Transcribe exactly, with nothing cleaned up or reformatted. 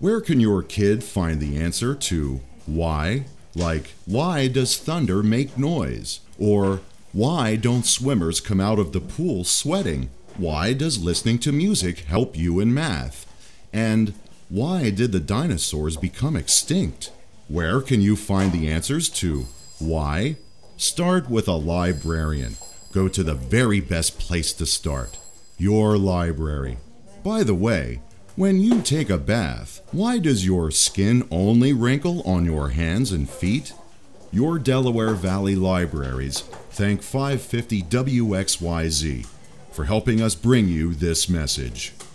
Where can your kid find the answer to why? Like, why does thunder make noise? Or, why don't swimmers come out of the pool sweating? Why does listening to music help you in math? And why did the dinosaurs become extinct? Where can you find the answers to why? Start with a librarian. Go to the very best place to start, your library. By the way, when you take a bath, why does your skin only wrinkle on your hands and feet? Your Delaware Valley Libraries thank five fifty W X Y Z for helping us bring you this message.